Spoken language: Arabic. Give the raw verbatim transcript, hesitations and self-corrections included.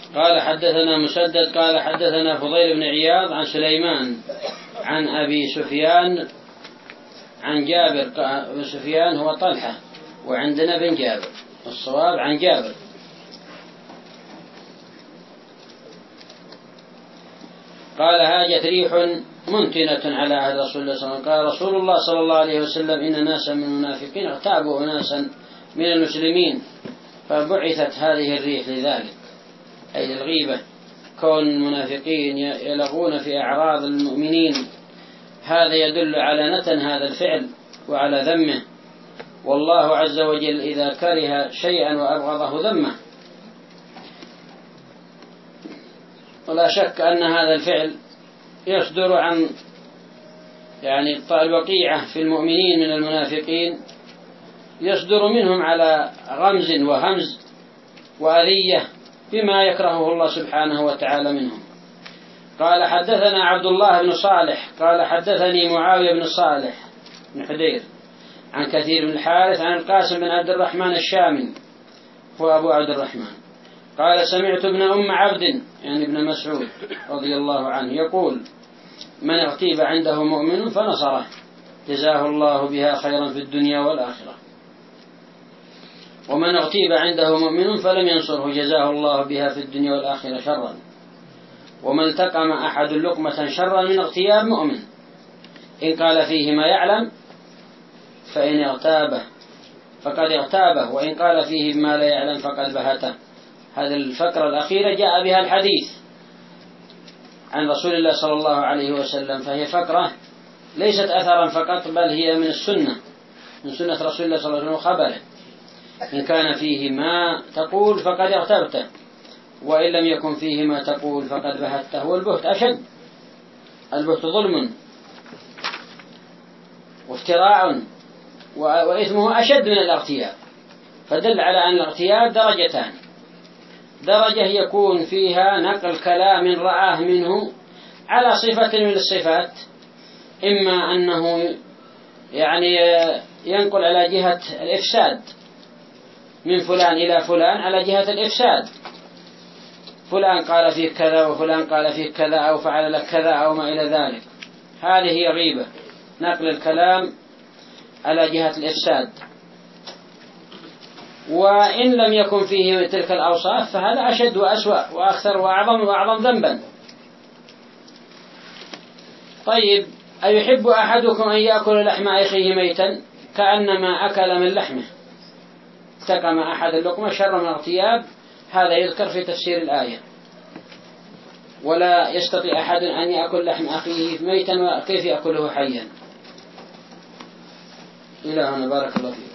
قال حدثنا مسدد قال حدثنا فضيل بن عياض عن سليمان عن أبي سفيان عن جابر. أبي سفيان هو طلحة وعندنا بن جابر، الصواب عن جابر. قال هاجت ريح منتنة على عهد رسول الله صلى الله عليه وسلم. قال رسول الله صلى الله عليه وسلم إن ناسا من المنافقين اغتابوا أناسا من المسلمين فبعثت هذه الريح لذلك، أي للغيبة، كون المنافقين يلغون في أعراض المؤمنين، هذا يدل على نتن هذا الفعل وعلى ذمه، والله عز وجل إذا كره شيئا وأبغضه ذمه. ولا شك أن هذا الفعل يصدر عن يعني الوقيعة في المؤمنين من المنافقين، يصدر منهم على غمز وهمز وأذية بما يكرهه الله سبحانه وتعالى منهم. قال حدثنا عبد الله بن صالح قال حدثني معاوية بن صالح بن حدير عن كثير بن الحارث عن القاسم بن عبد الرحمن الشامي هو أبو عبد الرحمن قال سمعت ابن أم عبد يعني ابن مسعود رضي الله عنه يقول من اغتيب عنده مؤمن فنصره جزاه الله بها خيرا في الدنيا والآخرة، ومن اغتيب عنده مؤمن فلم ينصره جزاه الله بها في الدنيا والآخرة شرا، ومن التقم أحد لقمة شرا من اغتياب مؤمن إن قال فيه ما يعلم فإن اغتابه فقد اغتابه، وإن قال فيه ما لا يعلم فقد بهته. هذه الفقرة الأخيرة جاء بها الحديث عن رسول الله صلى الله عليه وسلم، فهي فقرة ليست أثرا فقط بل هي من السنة، من سنة رسول الله صلى الله عليه وسلم وخبره. إن كان فيه ما تقول فقد اغتبته، وإن لم يكن فيه ما تقول فقد بهته. والبهت أشد، البهت ظلم وافتراء وإثمه أشد من الاغتياب، فدل على أن الاغتياب درجتان: درجة يكون فيها نقل كلام رآه منه على صفة من الصفات، إما أنه يعني ينقل على جهة الإفساد من فلان إلى فلان على جهة الإفساد، فلان قال فيه كذا وفلان قال فيه كذا أو فعل لك كذا أو ما إلى ذلك، هذه هي غيبة، نقل الكلام على جهة الإفساد. وإن لم يكن فيه تلك الأوصاف فهذا أشد وأسوأ وأكثر وأعظم وأعظم ذنبا. طيب، أيحب أحدكم أن يأكل لحم أخيه ميتا كأنما أكل من لحمه؟ التقم أحد اللقمة شر من اغتياب، هذا يذكر في تفسير الآية. ولا يستطيع أحد أن يأكل لحم أخيه ميتا وكيف يأكله حيا. إلى هنا، بارك الله فيك.